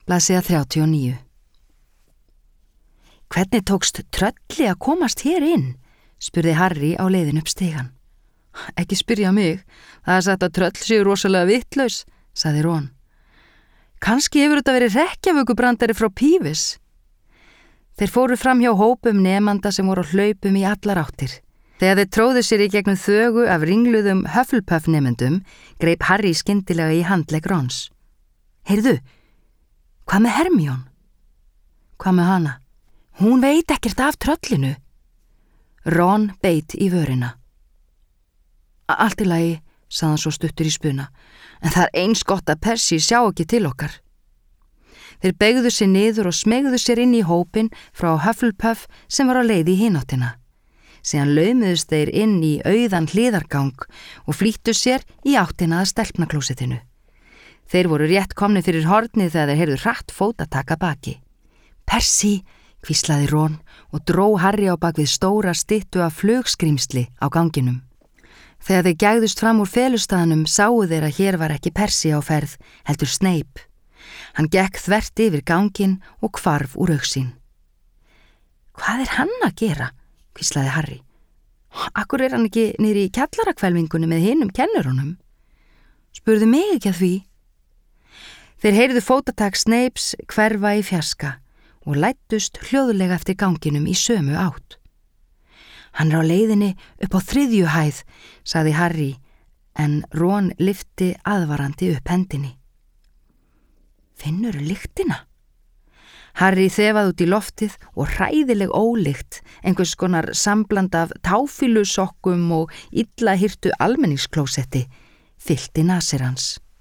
Blaðsíða 39. Hvernig tókst trölli að komast hér inn? Spurði Harry á leiðin upp stigann. Ekki spyrja mig, það er sagt að tröll séu rosalega vitlaus, sagði Ron. Kannski hefur þetta verið hrekkjavökubrandari frá Pívis. Þeir fóru fram hjá hópum nemanda sem voru á hlaupum í allar áttir. Þegar þeir tróðu sér í gegnum þögu af ringluðum Hufflepuff nemendum, greip Harry skyndilega í handlegg Rons. Heyrðu, hvað með Hermione? Hvað með hana? Hún veit ekkert af tröllinu. Ron beit í vörina. Allt í lagi, sagði hann svo stuttur í spuna, en það er eins gott að Percy sjá ekki til okkar. Þeir beygðu sér niður og smegðu sér inn í hópin frá Hufflepuff sem var á leið í hináttina. Síðan laumuðust þeir inn í auðan hliðargang og flýttu sér í áttina að stelpnaklósettinu. Þeir voru rétt komnir fyrir hornið þegar þeir heyrðu hratt fótatak að baki. Percy, hvíslaði Ron og dró Harry á bak við stóra styttu af flugskrímsli á ganginum. Þegar þeir gægðust fram úr felustaðnum sáu þeir að hér var ekki Percy á ferð, heldur Snape. Hann gekk þvert yfir ganginn og hvarf úr augsýn. Hvað er hann að gera? Hvíslaði Harry. Akkur er hann ekki niðri í kjallarakvelvingunni með hinum kennurunum? Spurðu mig ekki að því. Þeir heyrðu fótatak Snapes hverfa í fjarska og læddust hljóðlega eftir ganginum í sömu átt. Hann er á leiðinni upp á 3. hæð, sagði Harry, en Ron lyfti aðvarandi upp hendinni. Finnurðu lyktina? Harry þefaði út í loftið og hræðileg ólykt, einhvers konar sambland af táfílusokkum og illa hirtu almenningsklósetti, fyllti nasir hans.